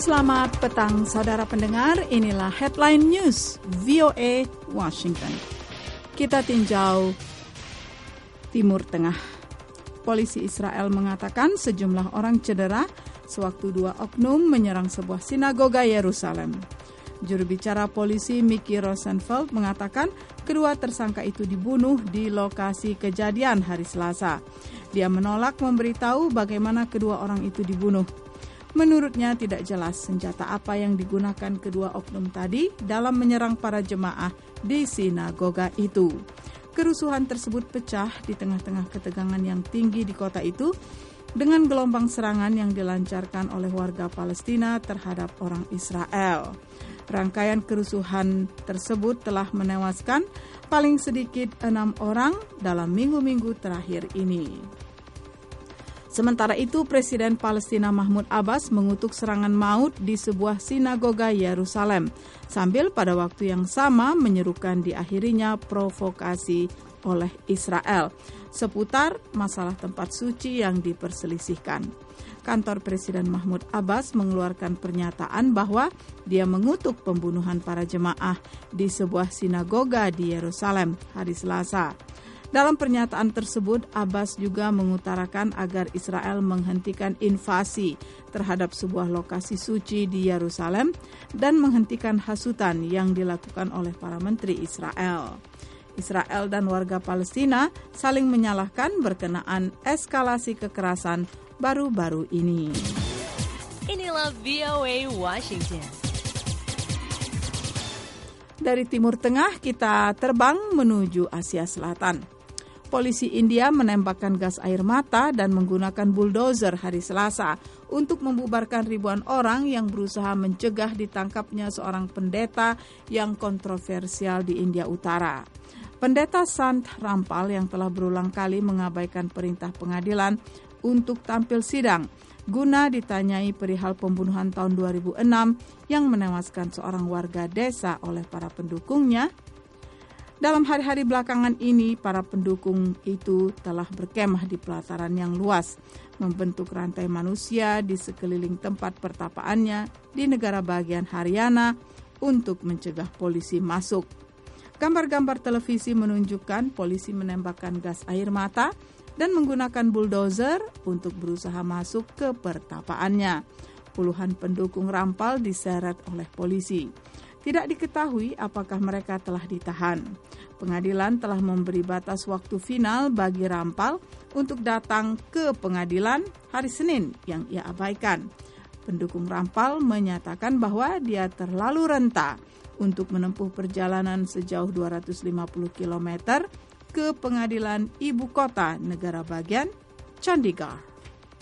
Selamat petang saudara pendengar, inilah Headline News VOA Washington. Kita tinjau Timur Tengah. Polisi Israel mengatakan sejumlah orang cedera sewaktu dua oknum menyerang sebuah sinagoga Yerusalem. Juru bicara polisi Mickey Rosenfeld mengatakan kedua tersangka itu dibunuh di lokasi kejadian hari Selasa. Dia menolak memberitahu bagaimana kedua orang itu dibunuh. Menurutnya tidak jelas senjata apa yang digunakan kedua oknum tadi dalam menyerang para jemaah di sinagoga itu. Kerusuhan tersebut pecah di tengah-tengah ketegangan yang tinggi di kota itu dengan gelombang serangan yang dilancarkan oleh warga Palestina terhadap orang Israel. Rangkaian kerusuhan tersebut telah menewaskan paling sedikit 6 orang dalam minggu-minggu terakhir ini. Sementara itu, Presiden Palestina Mahmud Abbas mengutuk serangan maut di sebuah sinagoga Yerusalem, sambil pada waktu yang sama menyerukan diakhirinya provokasi oleh Israel seputar masalah tempat suci yang diperselisihkan. Kantor Presiden Mahmud Abbas mengeluarkan pernyataan bahwa dia mengutuk pembunuhan para jemaah di sebuah sinagoga di Yerusalem hari Selasa. Dalam pernyataan tersebut, Abbas juga mengutarakan agar Israel menghentikan invasi terhadap sebuah lokasi suci di Yerusalem dan menghentikan hasutan yang dilakukan oleh para menteri Israel. Israel dan warga Palestina saling menyalahkan berkenaan eskalasi kekerasan baru-baru ini. Inilah VOA Washington. Dari Timur Tengah kita terbang menuju Asia Selatan. Polisi India menembakkan gas air mata dan menggunakan bulldozer hari Selasa untuk membubarkan ribuan orang yang berusaha mencegah ditangkapnya seorang pendeta yang kontroversial di India Utara. Pendeta Sant Rampal yang telah berulang kali mengabaikan perintah pengadilan untuk tampil sidang guna ditanyai perihal pembunuhan tahun 2006 yang menewaskan seorang warga desa oleh para pendukungnya. Dalam hari-hari belakangan ini, para pendukung itu telah berkemah di pelataran yang luas, membentuk rantai manusia di sekeliling tempat pertapaannya di negara bagian Haryana untuk mencegah polisi masuk. Gambar-gambar televisi menunjukkan polisi menembakkan gas air mata dan menggunakan bulldozer untuk berusaha masuk ke pertapaannya. Puluhan pendukung Rampal diseret oleh polisi. Tidak diketahui apakah mereka telah ditahan. Pengadilan telah memberi batas waktu final bagi Rampal untuk datang ke pengadilan hari Senin yang ia abaikan. Pendukung Rampal menyatakan bahwa dia terlalu renta untuk menempuh perjalanan sejauh 250 km ke pengadilan ibu kota negara bagian Chandigarh.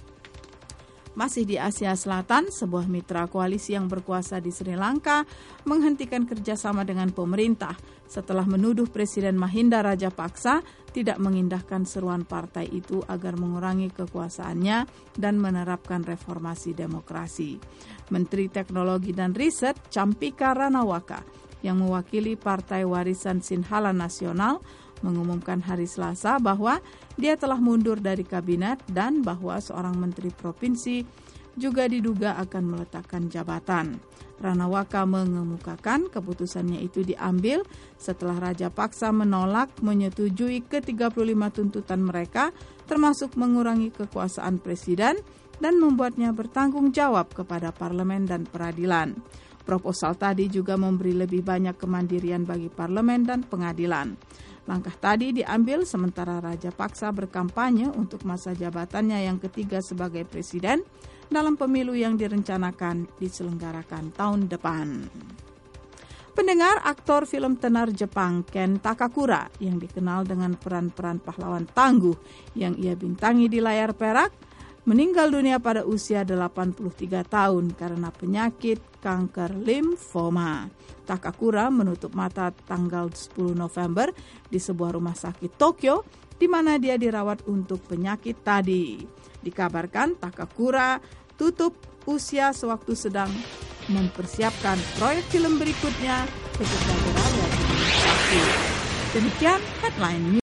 Masih di Asia Selatan, sebuah mitra koalisi yang berkuasa di Sri Lanka menghentikan kerjasama dengan pemerintah setelah menuduh Presiden Mahinda Rajapaksa tidak mengindahkan seruan partai itu agar mengurangi kekuasaannya dan menerapkan reformasi demokrasi. Menteri Teknologi dan Riset Champika Ranawaka yang mewakili Partai Warisan Sinhala Nasional mengumumkan hari Selasa bahwa dia telah mundur dari kabinet dan bahwa seorang menteri provinsi juga diduga akan meletakkan jabatan. Ranawaka mengemukakan keputusannya itu diambil setelah Rajapaksa menolak menyetujui ke-35 tuntutan mereka, termasuk mengurangi kekuasaan presiden dan membuatnya bertanggung jawab kepada parlemen dan peradilan. Proposal tadi juga memberi lebih banyak kemandirian bagi parlemen dan pengadilan. Langkah tadi diambil sementara Rajapaksa berkampanye untuk masa jabatannya yang ketiga sebagai presiden dalam pemilu yang direncanakan diselenggarakan tahun depan. Pendengar, aktor film tenar Jepang Ken Takakura yang dikenal dengan peran-peran pahlawan tangguh yang ia bintangi di layar perak meninggal dunia pada usia 83 tahun karena penyakit kanker limfoma. Takakura menutup mata tanggal 10 November di sebuah rumah sakit Tokyo di mana dia dirawat untuk penyakit tadi. Dikabarkan Takakura tutup usia sewaktu sedang mempersiapkan proyek film berikutnya ketika berada di rumah sakit. Demikian Headline News.